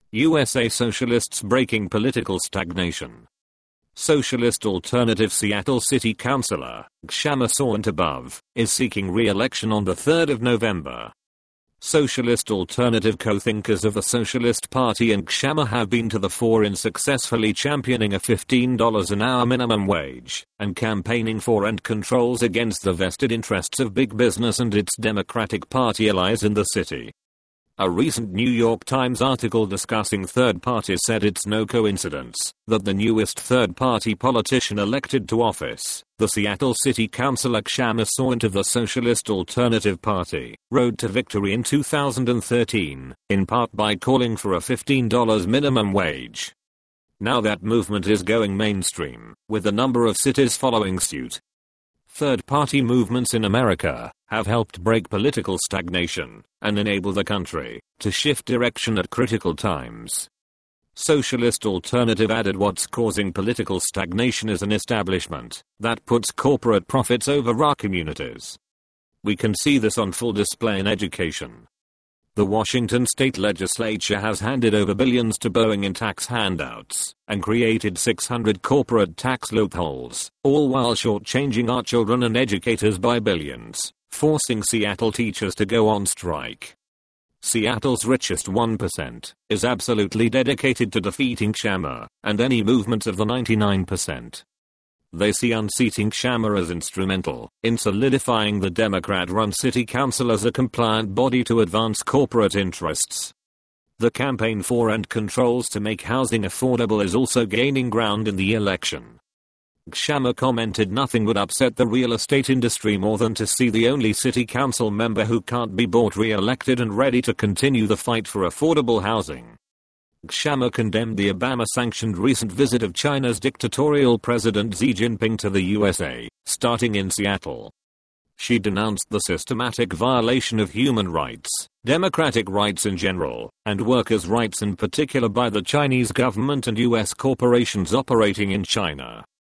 USA socialists breaking political stagnation. Socialist Alternative Seattle City Councilor, Kshama Sawant is seeking re-election on the 3rd of November. Socialist alternative co-thinkers of the Socialist Party and Kshama have been to the fore in successfully championing a $15 an hour minimum wage and campaigning for and controls against the vested interests of big business and its Democratic Party allies in the city. A recent New York Times article discussing third parties said it's no coincidence that the newest third-party politician elected to office, the Seattle City Councilor Kshama Sawant of the Socialist Alternative Party, rode to victory in 2013, in part by calling for a $15 minimum wage. Now that movement is going mainstream, with a number of cities following suit. Third-party movements in America have helped break political stagnation and enable the country to shift direction at critical times. Socialist Alternative added what's causing political stagnation is an establishment that puts corporate profits over our communities. We can see this on full display in education. The Washington state legislature has handed over billions to Boeing in tax handouts and created 600 corporate tax loopholes, all while shortchanging our children and educators by billions, forcing Seattle teachers to go on strike. Seattle's richest 1% is absolutely dedicated to defeating Kshama and any movements of the 99%. They see unseating Kshama as instrumental in solidifying the Democrat-run city council as a compliant body to advance corporate interests. The campaign for and controls to make housing affordable is also gaining ground in the election. Kshama commented nothing would upset the real estate industry more than to see the only city council member who can't be bought re-elected and ready to continue the fight for affordable housing. Kshama condemned the Obama-sanctioned recent visit of China's dictatorial President Xi Jinping to the USA, starting in Seattle. She denounced the systematic violation of human rights, democratic rights in general, and workers' rights in particular by the Chinese government and US corporations operating in China.